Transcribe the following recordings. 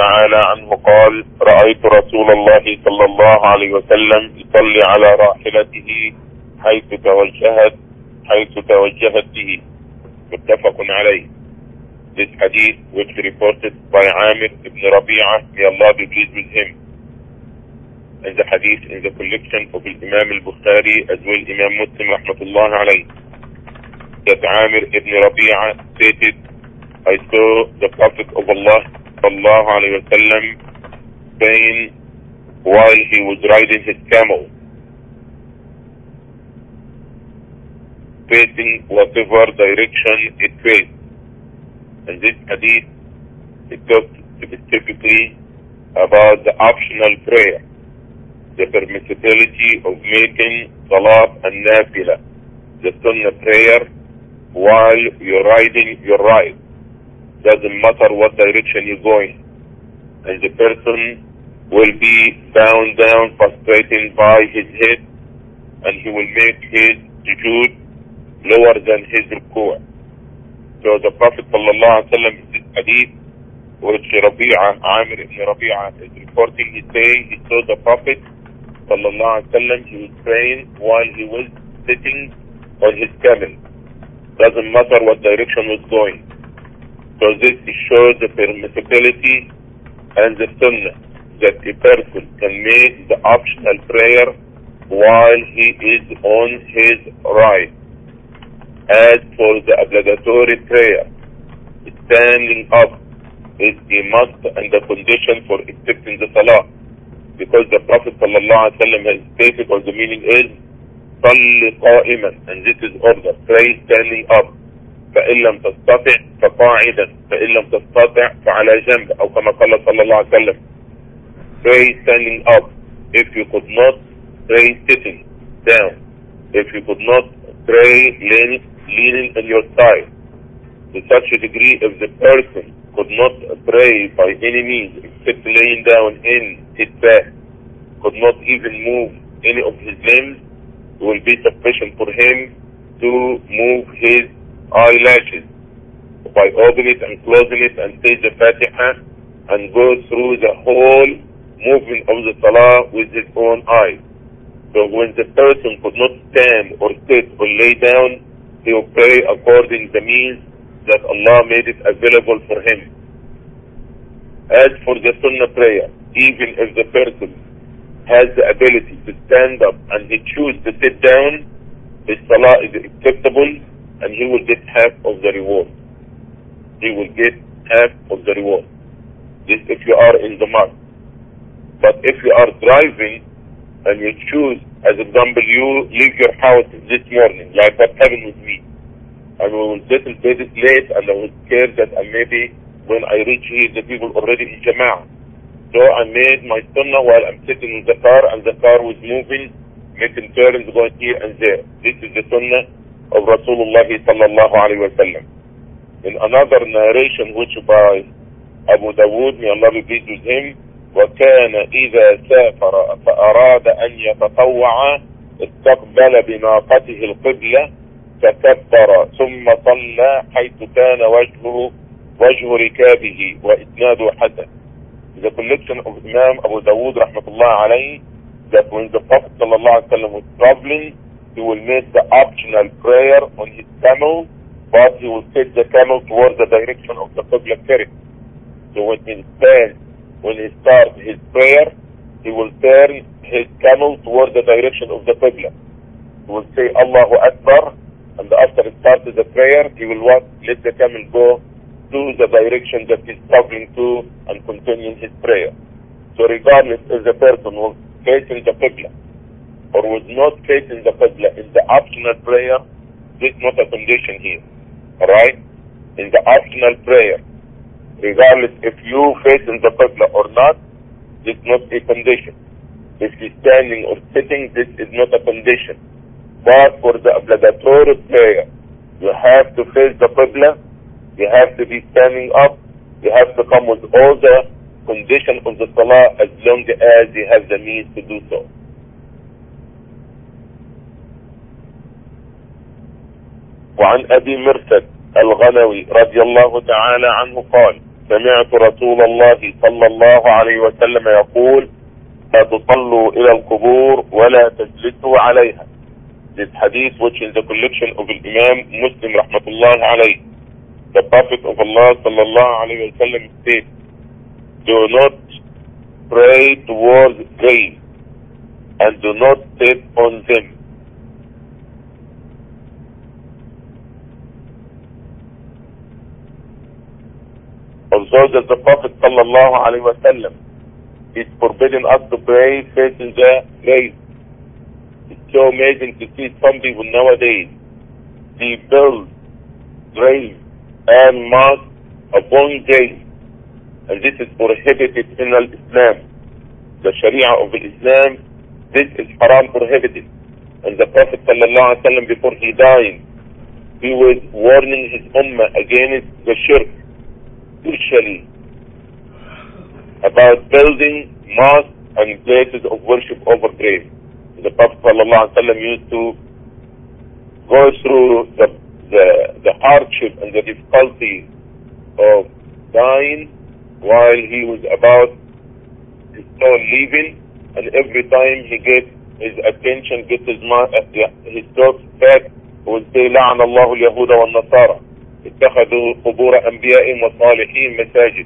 تعالى عنه قال: رأيت رسول الله صلى الله عليه وسلم يصلي على راحلته حيث توجهت به. متفق عليه. This hadith, which reported by Amir ibn Rabi'ah, may Allah be pleased with him, and the hadith in the collection of Imam al-Bukhari as well Imam Muslim rahmatullah alayh, that Amir ibn Rabi'ah stated, I saw the Prophet of Allah sallallahu alayhi wa sallam praying while he was riding his camel, facing whatever direction it faced. And this hadith, it talks specifically about the optional prayer, the permissibility of making salat and nafila, the sunnah prayer, while you're riding your ride. Doesn't matter what direction you're going. And the person will be bound down, frustrated by his head, and he will make his sujood lower than his ruku'. So the Prophet sallallahu alaihi wasallam in this hadith, which Amir ibn Rabi'ah is reporting, he saying he saw the Prophet sallallahu alaihi wasallam, he was praying while he was sitting on his camel. Doesn't matter what direction was going. So this shows the permissibility and the sunnah that a person can make the optional prayer while he is on his ride. As for the obligatory prayer, standing up is a must and the condition for accepting the salah, because the Prophet ﷺ has stated, or the meaning is, صَلِّ قَائِمًا, and this is order, pray standing up. فَإِن لَمْ تَسْتَطِعْ فَقَاعِدًا فَإِن لَمْ تَسْتَطِعْ فَعَلَى جَنْبٍ أو كما قال صلى الله عليه وسلم. Pray standing up. If you could not, pray sitting down. If you could not, pray leaning on your side. To such a degree, if the person could not pray by any means except laying down in his back, could not even move any of his limbs, it will be sufficient for him to move his eyelashes by opening it and closing it and say the Fatiha and go through the whole movement of the Salah with his own eyes. So when the person could not stand or sit or lay down, he will pray according to the means that Allah made it available for him. As for the Sunnah prayer, even if the person has the ability to stand up and he chooses to sit down, his Salah is acceptable and he will get half of the reward. He will get half of the reward. This if you are in the mosque. But if you are driving and you choose, as example, you leave your house this morning, like what happened with me, and we will settle very late, and I was scared that maybe when I reach here, the people already in Jama'ah. So I made my sunnah while I'm sitting in the car, and the car was moving, making turns, going here and there. This is the sunnah of Rasulullah sallallahu alayhi wa sallam. In another narration, which by Abu Dawood, may Allah be pleased with him, وكان إذا سافر فأراد أن يتطوع استقبل بناقته القبلة فكبر ثم صلى حيث كان وجه ركابه وإسناده حسن. The collection of Imam Abu Dawood rahmatullah alayhi, that when the Prophet sallallahu alayhi wa sallam was traveling, he will make the optional prayer on his camel, but he will take the camel towards the direction of the Qibla Sharif. So when he starts his prayer, he will turn his camel towards the direction of the Qibla. He will say Allahu Akbar, and after he starts the prayer, he will let the camel go to the direction that he's traveling to and continue his prayer. So regardless if the person was facing the Qibla or was not facing the Qibla, in the optional prayer, this is not a condition here. Alright? In the optional prayer, regardless if you face in the Qibla or not, this is not a condition. If you're standing or sitting, this is not a condition. But for the obligatory prayer, you have to face the Qibla, you have to be standing up, you have to come with all the conditions of the Salah as long as you have the means to do so. وعن أبي مرثد الغنوي رضي الله تعالى عنه قال: سمعت رسول الله صلى الله عليه وسلم يقول لا تصلوا إلى القبور ولا تجلسوا عليها. This hadith, which is the collection of Imam Muslim rahmatullah alayh. The Prophet of Allah sallallahu alayhi wa sallam said, do not pray towards graves and do not sit on them. Also that the Prophet sallallahu alayhi wa sallam is forbidden us to pray facing the grave. It's so amazing to see some people nowadays, they build graves and mosques upon graves, and this is prohibited in Islam. The Sharia of Islam, this is haram, prohibited. And the Prophet sallallahu alaihi wasallam, before he died, he was warning his ummah against the shirk, especially about building mosques and places of worship over graves. The Prophet sallallahu alaihi wasallam used to go through the hardship and the difficulty of dying while he was about his soul leaving, and every time he gets his attention, gets his thoughts back, he would say, لعن الله اليهود والنصارى اتخذوا قبور أنبيائهم وصالحين مساجد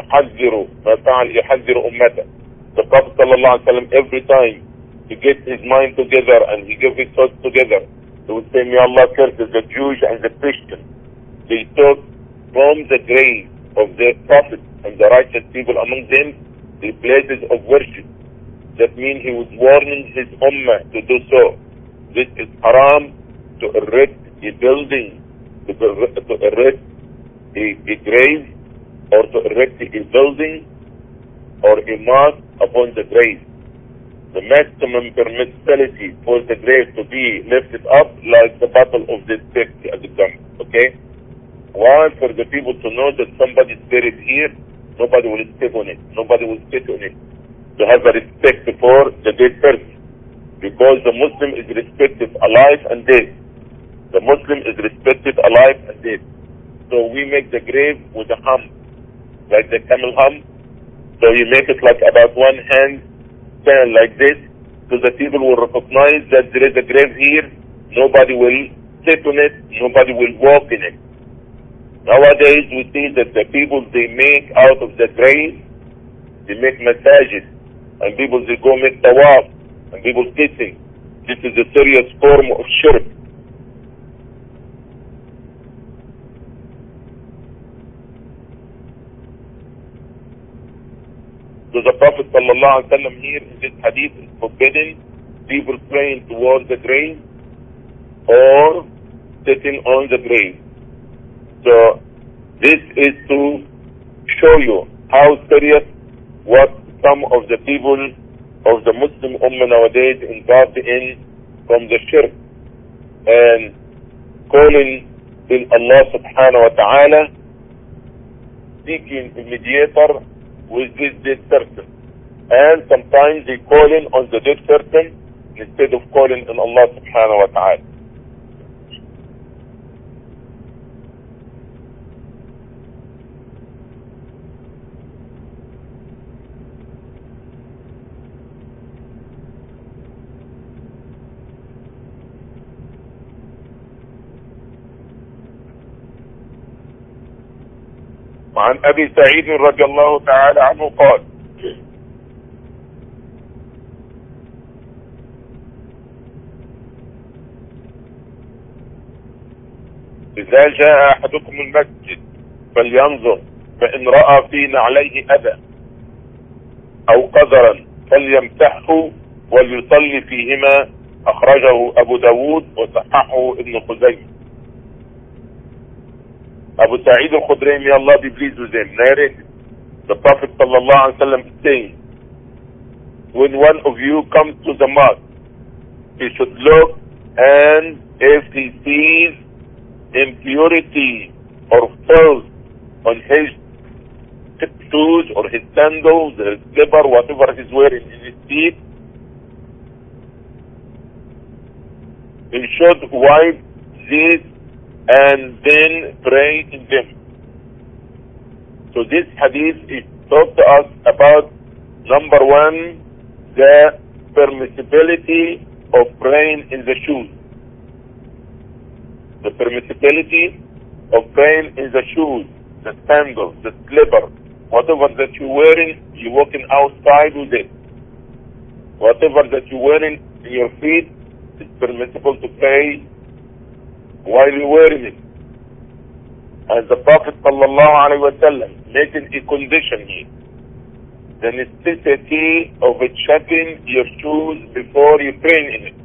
يحذر أمته. The Prophet sallallahu alaihi wasallam, every time he gets his mind together and he gets his thoughts together, he would say, may Allah curse the Jews and the Christians. They took from the grave of their prophets and the righteous people among them the places of worship. That means he was warning his ummah to do so. This is haram, to erect a building, to erect a grave, or to erect a building or a mosque upon the grave. The maximum permissibility for the grave to be lifted up like the bottle of this safety as example. Okay? Why? For the people to know that somebody is buried here, nobody will step on it, nobody will sit on it. To have a respect for the dead person. Because the Muslim is respected alive and dead. The Muslim is respected alive and dead. So we make the grave with a hum, like the camel hum. So you make it like about one hand stand like this, so the people will recognize that there is a grave here. Nobody will sit on it, nobody will walk in it. Nowadays we see that the people, they make out of the grave, they make massages, and people, they go make tawaf, and people kissing. This is a serious form of shirk. So the Prophet sallallahu alaihi wasallam here in this hadith is forbidding people praying towards the grave or sitting on the grave. So this is to show you how serious what some of the people of the Muslim Ummah nowadays involved in from the shirk and calling in Allah subhanahu wa ta'ala, seeking a mediator with this dead person. And sometimes they calling on the dead person instead of calling on Allah subhanahu wa ta'ala. وعن أبي سعيد رضي الله تعالى عنه قال إذا جاء أحدكم المسجد فلينظر فإن رأى في نعليه أذى أو قذرا فليمسحه وليصلي فيهما. أخرجه أبو داود وصححه ابن خزيمة. Abu Sa'id al-Khudri, may Allah be pleased with him, narrated the Prophet sallallahu alaihi wasallam saying, when one of you comes to the mosque, he should look, and if he sees impurity or filth on his shoes or his sandals, his slipper, whatever he's wearing in his feet, he should wipe this and then pray in them. So So this hadith is talk to us about, number one, the permissibility of praying in the shoes. The permissibility of praying in the shoes, the sandals, the slipper, whatever that you're wearing, you're walking outside with it. Whatever that you're wearing in your feet, it's permissible to pray while you're wearing it. And the Prophet ﷺ making a condition here, the necessity of checking your shoes before you pray in it.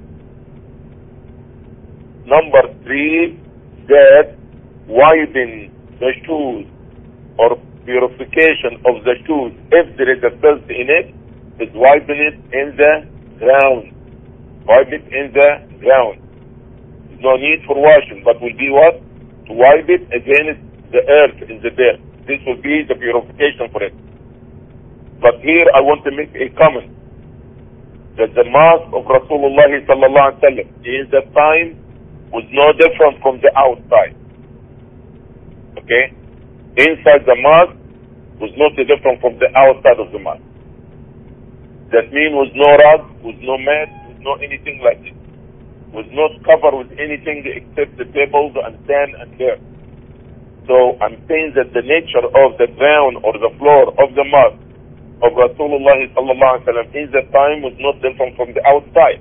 Number three, that wiping the shoes or purification of the shoes, if there is a filth in it, is wiping it in the ground. Wipe it in the ground. There's no need for washing, but will be what? To wipe it against the earth in the dirt. This will be the purification for it. But here I want to make a comment that the mosque of Rasulullah sallallahu alaihi wasallam in that time was no different from the outside. Okay? Inside the mosque was not different from the outside of the mosque. That means was no rug, was no mat, was no anything like this. Was not covered with anything except the tables and sand and dirt. So I'm saying that the nature of the ground or the floor of the mosque of Rasulullah sallallahu alaihi wasallam in that time was not different from the outside.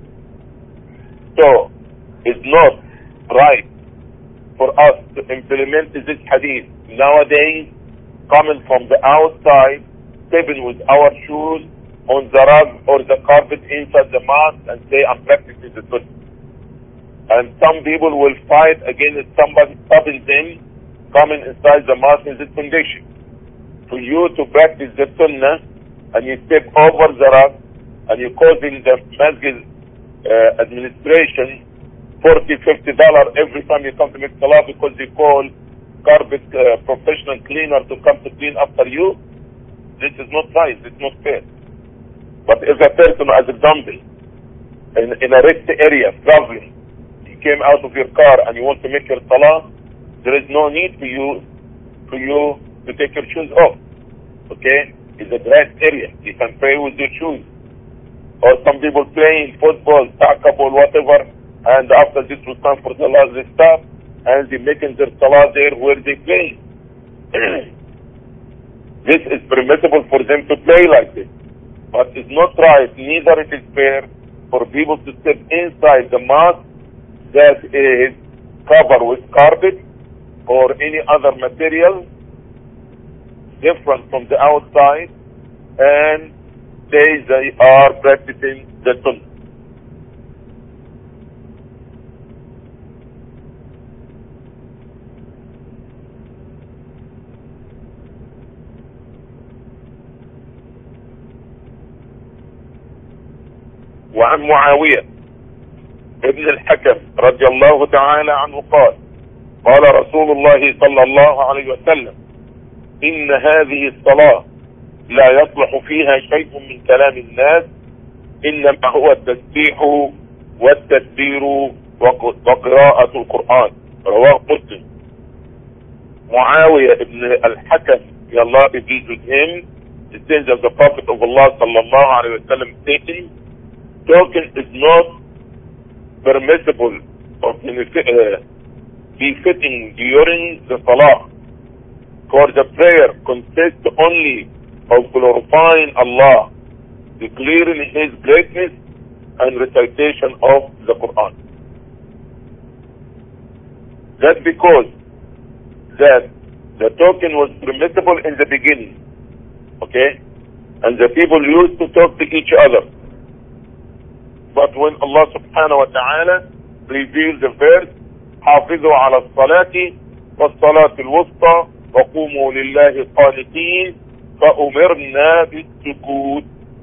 So it's not right for us to implement this hadith nowadays, coming from the outside, stepping with our shoes on the rug or the carpet inside the mosque and say, I'm practicing the sunnah. And some people will fight against somebody stopping them coming inside the mosque in this condition. For you to practice the sunnah and you step over the rug and you're causing the masjid administration $40-50 every time you come to make salah because they call carpet professional cleaner to come to clean after you, this is not right, it's not fair. But if a person, as example, in a rest area, traveling, you came out of your car and you want to make your salah, there is no need for you to take your shoes off. Okay? It's a grass area. You can pray with your shoes. Or some people playing football, soccer ball, whatever, and after this will come for the last, they stop and they making their salah there where they play. This is permissible for them to play like this. But it's not right, neither it is fair for people to step inside the mosque that is covered with carpet or any other material different from the outside and say they are practicing the sunnah. وعن معاوية ابن الحكم رضي الله تعالى عنه قال قال رسول الله صلى الله عليه وسلم إن هذه الصلاة لا يصلح فيها شيء من كلام الناس إنما هو التسبيح والتكبير وقراءة القرآن. رواه مسلم. Muawiyah ibn al-Hakam, may Allah be pleased with him, it says that the Prophet of Allah sallallahu alayhi wa sallam stating, talking is not permissible or befitting during the salah, for the prayer consists only of glorifying Allah, declaring His greatness and recitation of the Quran. That's because that the talking was permissible in the beginning, okay, and the people used to talk to each other. But when Allah subhanahu wa ta'ala revealed the verse, حافظوا على الصلاة والصلاة الوسطى وقوموا لله قانتين فأمرنا بالسكوت.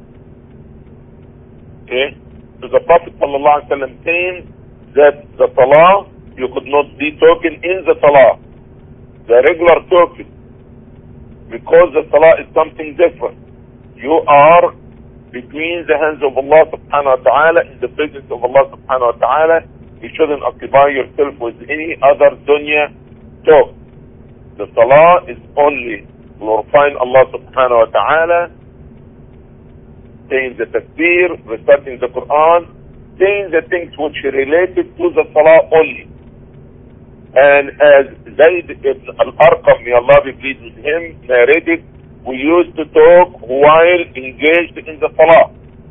Okay, so the Prophet sallallahu alaihi wasallam saying that the salah, you could not be talking in the salah, the regular talking, because the salah is something different. You are between the hands of Allah subhanahu wa ta'ala, in the presence of Allah subhanahu wa ta'ala. You shouldn't occupy yourself with any other dunya talk. The salah is only glorifying Allah subhanahu wa ta'ala, saying the takbir, reciting the Quran, saying the things which are related to the salah only. And as Zayd ibn al-Arqam, may Allah be pleased with him, narrated, we used to talk while engaged in the salah.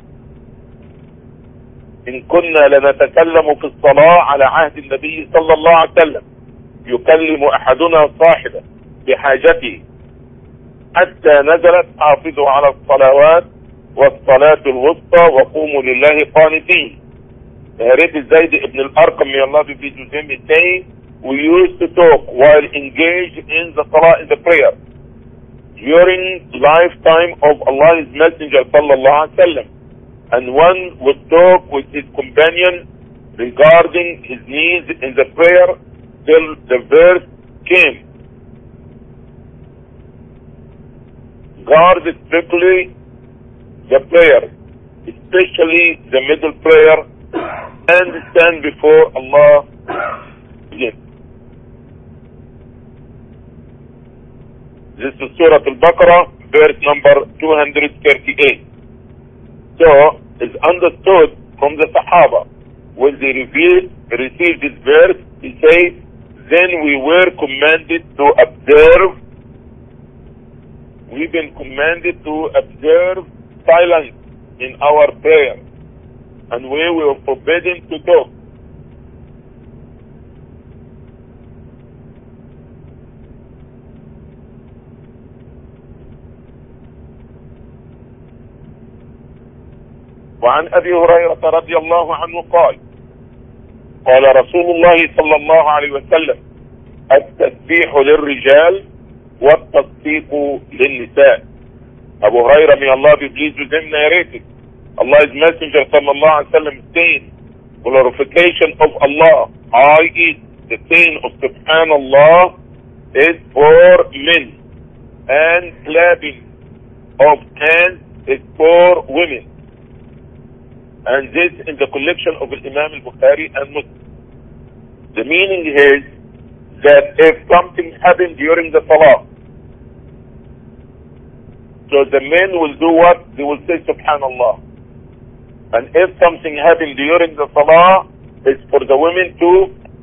إن كنا لنتكلم في الصلاة على عهد النبي صلى الله عليه وسلم يكلم أحدنا صاحبه بحاجته حتى نزلت حافظوا على الصلوات والصلاة الوسطى وقوموا لله قانتين. Narrated Zayd ibn al-Arqam, may Allah be pleased with him, is saying, we used to talk while engaged in the salah, in the prayer, during lifetime of Allah's Messenger sallallahu alaihi wasallam. And one would talk with his companion regarding his needs in the prayer till the verse came. Guard strictly the prayer, especially the middle prayer, and stand before Allah again. This is Surah Al-Baqarah, verse number 238. So, it's understood from the Sahaba, when they received this verse, he says, then we were commanded to observe, we've been commanded to observe silence in our prayer, and we were forbidden to talk. وعن أبي هريرة رضي الله عنه قال قال رسول الله صلى الله عليه وسلم التسبيح للرجال والتصفيق للنساء. Abu Hurairah, may Allah be pleased with him, narrated, Allah's Messenger صلى الله عليه وسلم saying, glorification of Allah, i.e. the saying of Subhanallah, is for men, and clapping of hands is for women. And this in the collection of Imam al-Bukhari and Muslim. The meaning is that if something happened during the salah, so the men will do what? They will say Subhanallah. And if something happened during the salah, it's for the women to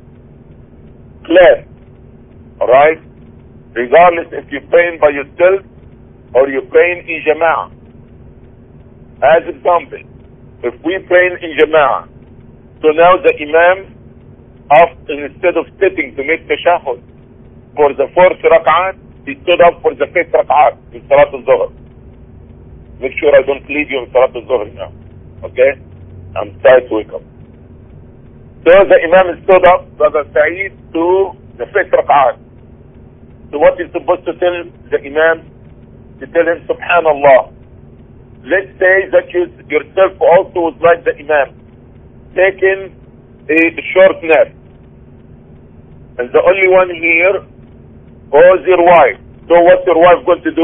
clap. Alright? Regardless if you're praying by yourself or you're praying in jama'ah. As example, if we pray in jama'ah, so now the imam, instead of sitting to make tashahhud for the fourth rak'at, he stood up for the fifth rak'at in Salat al-Zuhr. Make sure I don't leave you in Salat al-Zuhr now. Okay? I'm trying to wake up. So the imam stood up, Brother Sa'id, to the fifth rak'at. So what is supposed to tell the imam? To tell him Subhanallah. Let's say that you yourself also was like the imam, taking a short nap, and the only one here was your wife. So what's your wife going to do?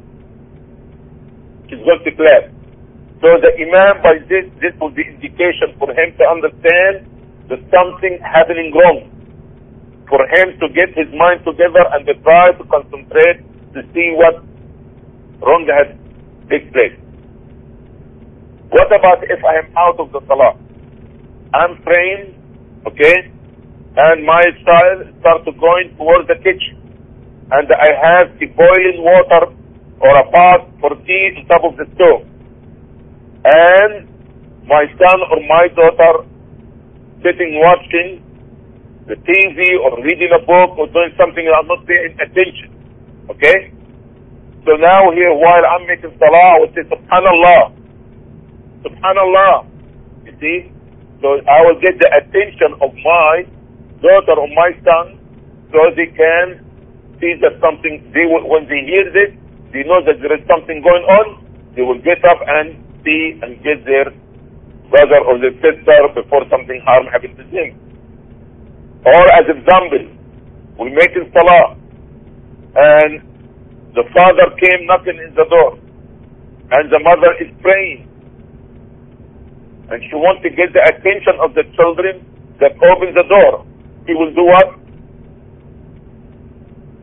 She's going to clap. So the imam, by this was the indication for him to understand that something happening wrong, for him to get his mind together and to try to concentrate to see what wrong has taken place. What about if I am out of the salah? I'm praying, okay, and my child starts going towards the kitchen, and I have the boiling water or a pot for tea on top of the stove, and my son or my daughter sitting watching the TV or reading a book or doing something and I'm not paying attention, okay? So now here, while I'm making salah, I will say Subhanallah. Subhanallah, you see, so I will get the attention of my daughter or my son, so they can see that something, when they hear this, they know that there is something going on, they will get up and see and get their brother or their sister before something harm happens to them. Or as example, we make salah, and the father came knocking in the door, and the mother is praying, and she wants to get the attention of the children that open the door. He will do what?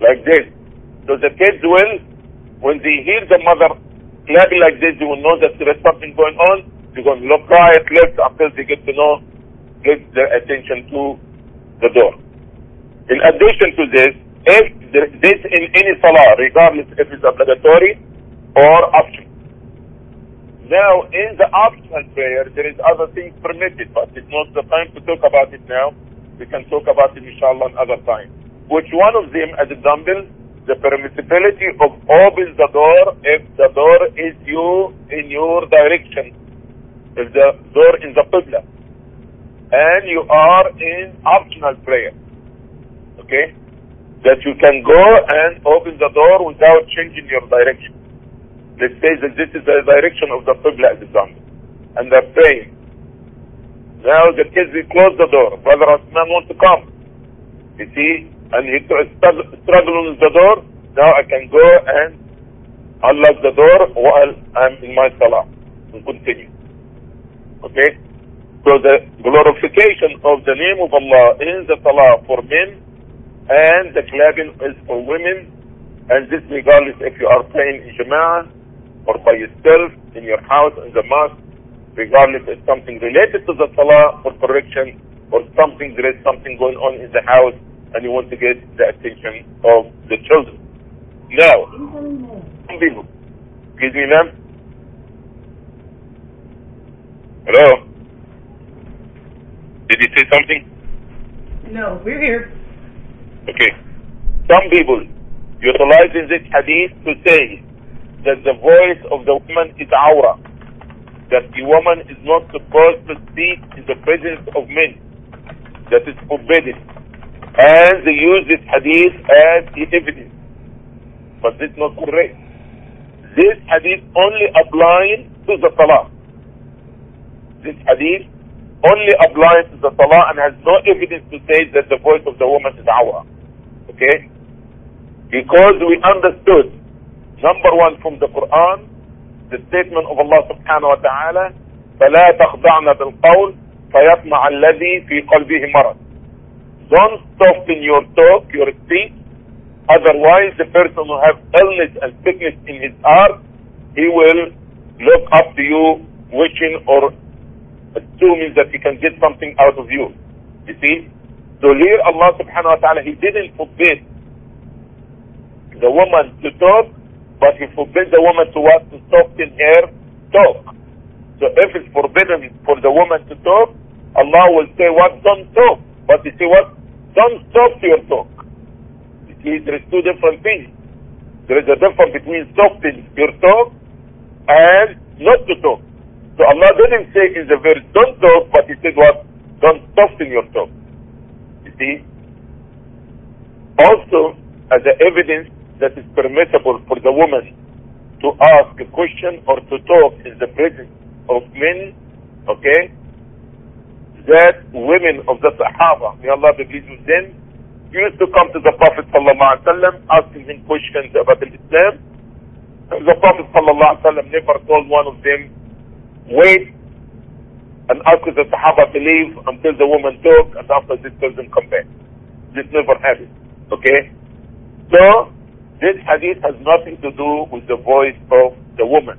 like this. So the kids will, when they hear the mother clapping like this, they will know that there is something going on. They're going to look right, left, until they get their attention to the door. In addition to this, if this in any salah, regardless if it's obligatory or optional. Now, in the optional prayer, there is other things permitted, but it's not the time to talk about it now. We can talk about it, inshallah, another time. Which one of them, as example, the permissibility of opening the door if the door is in your direction, if the door is the Qibla, and you are in optional prayer, okay? That you can go and open the door without changing your direction. Let's say that this is the direction of the Qibla, as example, and they're praying. Now the kids will close the door. Brother Osman wants to come. You see, and he struggling with the door. Now I can go and unlock the door while I'm in my salah and continue. Okay? So the glorification of the name of Allah in the salah for men, and the clapping is for women, and this regardless if you are praying in Jama'ah or by yourself in your house in the mosque, regardless if something related to the salah for correction, or there is something going on in the house and you want to get the attention of the children. Now, some people, excuse me, ma'am. Hello? Did you say something? No, we're here. Okay. Some people utilizing this hadith to say that the voice of the woman is awra, that the woman is not supposed to speak in the presence of men, that is forbidden, and they use this hadith as the evidence. But this is not correct. This hadith only applies to the salah. This hadith only applies to the salah and has no evidence to say that the voice of the woman is awra. Okay? Because we understood, number one, from the Quran, the statement of Allah subhanahu wa ta'ala, فَلَا تَخْضَعْنَ بِالْقَوْلِ فَيَطْمَعَ الَّذِي فِي قَلْبِهِ مَرَضٌ. Don't soften your talk, your speech, otherwise the person who has illness and sickness in his heart, he will look up to you wishing or assuming that he can get something out of you. You see? So here Allah subhanahu wa ta'ala, He didn't forbid the woman to talk, but He forbid the woman to what? To soften her talk. So if it's forbidden for the woman to talk, Allah will say what? Don't talk. But He say what? Don't stop your talk. You see, there is two different things. There is a difference between softening your talk and not to talk. So Allah didn't say in the verse, don't talk, but He said what? Don't soften your talk. You see? Also, as an evidence that is permissible for the woman to ask a question or to talk in the presence of men, okay, that women of the Sahaba, may Allah be pleased with them, used to come to the Prophet ﷺ asking him questions about Islam. And the Prophet ﷺ never told one of them, wait and ask the Sahaba to leave until the woman talk, and after this person come back. This never happened. Okay? So, this hadith has nothing to do with the voice of the woman.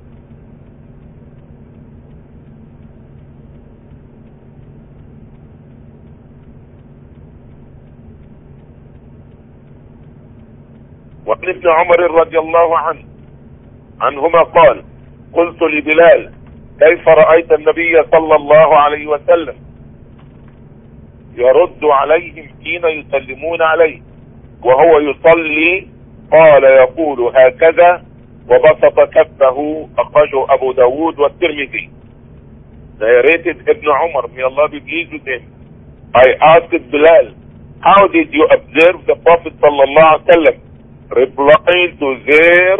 وعن ابن عمر رضي الله عنهما قال قلت لبلال كيف رأيت النبي صلى الله عليه وسلم يرد عليهم حين يسلمون عليه وهو يصلي؟ قال يقول هكذا وبسط كفه. أخرجه أبو داود والترمذي. Narrated Ibn Umar, may Allah be pleased with him. I asked Bilal, how did you observe the Prophet sallallahu alaihi wasallam replying to their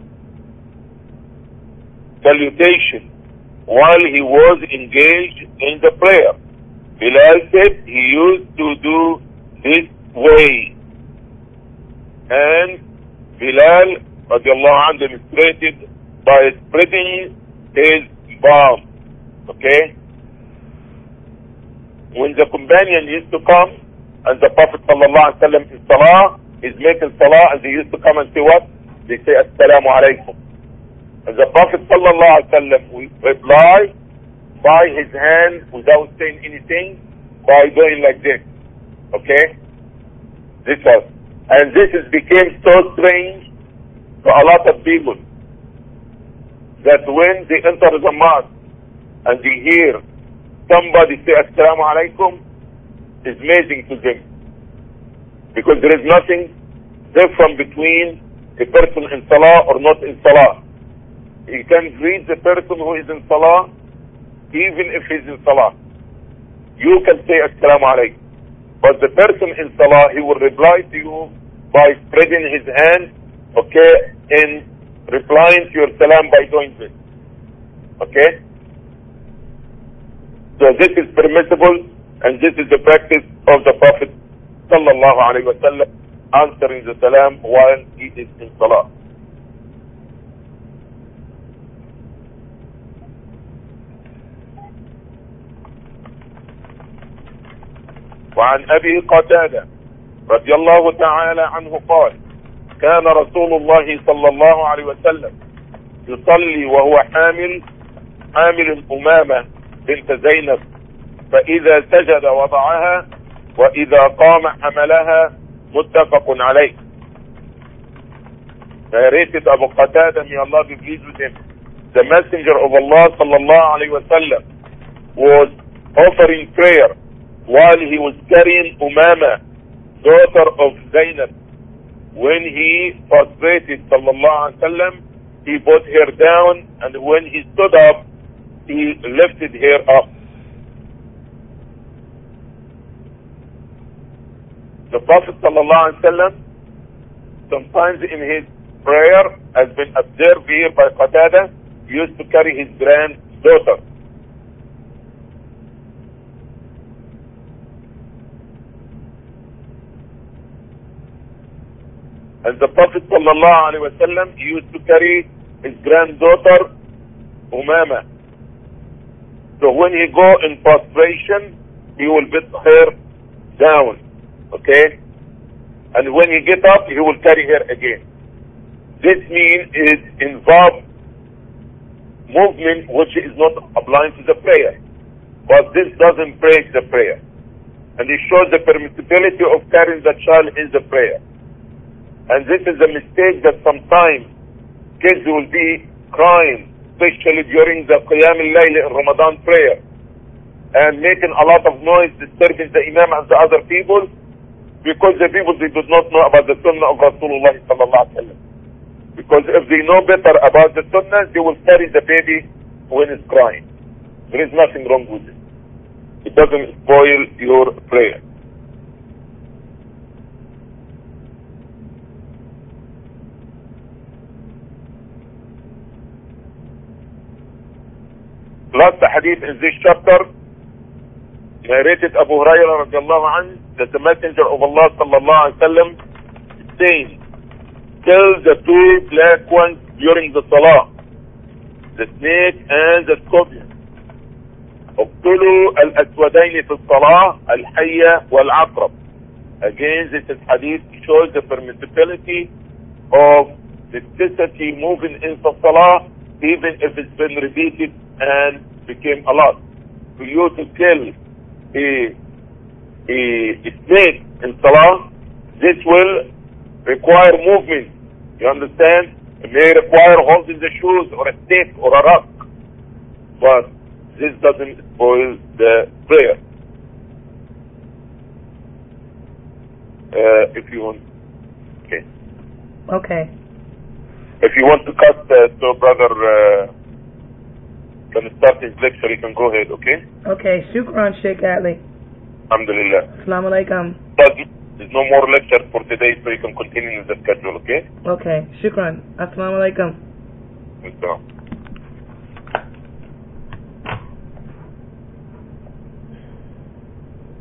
salutation while he was engaged in the prayer? Bilal said he used to do this way, and Bilal radiallahu anhu demonstrated by spreading his palm. Okay? When the companion used to come and the Prophet sallallahu alaihi wasallam in salah, is making salah, and they used to come and say what? They say Assalamu alaikum. And the Prophet sallallahu alaihi wasallam will reply by his hand without saying anything, by doing like this. Okay? This was. And this became so strange to a lot of people that when they enter the mosque and they hear somebody say Assalamu alaikum, it's amazing to them. Because there is nothing different between a person in salah or not in salah. You can greet the person who is in salah even if he's in salah. You can say Assalamu alaikum. But the person in salah, he will reply to you by spreading his hand, okay, in replying to your salam by doing this. Okay? So this is permissible, and this is the practice of the Prophet sallallahu alaihi wasallam, answering the salam while he is in salah. وعن أبي قتادة رضي الله تعالى عنه قال كان رسول الله صلى الله عليه وسلم يصلي وهو حامل أمامة بنت زينب فإذا سجد وضعها وإذا قام حملها متفق عليه. Narrated Abu Qatada, may Allah be pleased with him. The Messenger of Allah sallallahu alayhi wa sallam was offering prayer while he was carrying Umama, daughter of Zainab. When he prostrated sallallahu alayhi wa sallam, he brought her down, and when he stood up, he lifted her up. The Prophet sallallahu alayhi wa sallam, sometimes in his prayer, has been observed here by Qatada, used to carry his granddaughter. And the Prophet sallallahu alayhi wa sallam used to carry his granddaughter Umama. So when he go in prostration, he will put her down. Okay? And when he get up, he will carry her again. This means it involves movement which is not applying to the prayer. But this doesn't break the prayer. And it shows the permissibility of carrying the child in the prayer. And this is a mistake that sometimes kids will be crying, especially during the Qiyam al-Layl in Ramadan prayer, and making a lot of noise, disturbing the Imam and the other people, because the people, they do not know about the Sunnah of Rasulullah sallallahu alaihi wasallam. Because if they know better about the Sunnah, they will carry the baby when it's crying. There is nothing wrong with it. It doesn't spoil your prayer. Last hadith in this chapter, narrated Abu Hurairah radiallahu anhu, that the Messenger of Allah sallallahu alaihi wasallam saying, kill the two black ones during the salah, the snake and the scorpion. اقتلوا الأسودين في الصلاة الحية والعقرب. Again, this is hadith shows the permissibility of the necessity moving in the salah, even if it's been repeated and became a lot. For you to kill a snake in salah, this will require movement. You understand? It may require holding the shoes or a stick or a rock. But this doesn't spoil the prayer. If you want, okay. Okay. If you want to cut, so brother can start his lecture, you can go ahead, okay? Okay. Shukran, Sheikh Atli. Alhamdulillah. Assalamu alaikum. But there's no more lecture for today, so you can continue with the schedule, okay? Okay. Shukran. Assalamu alaikum. Assalam.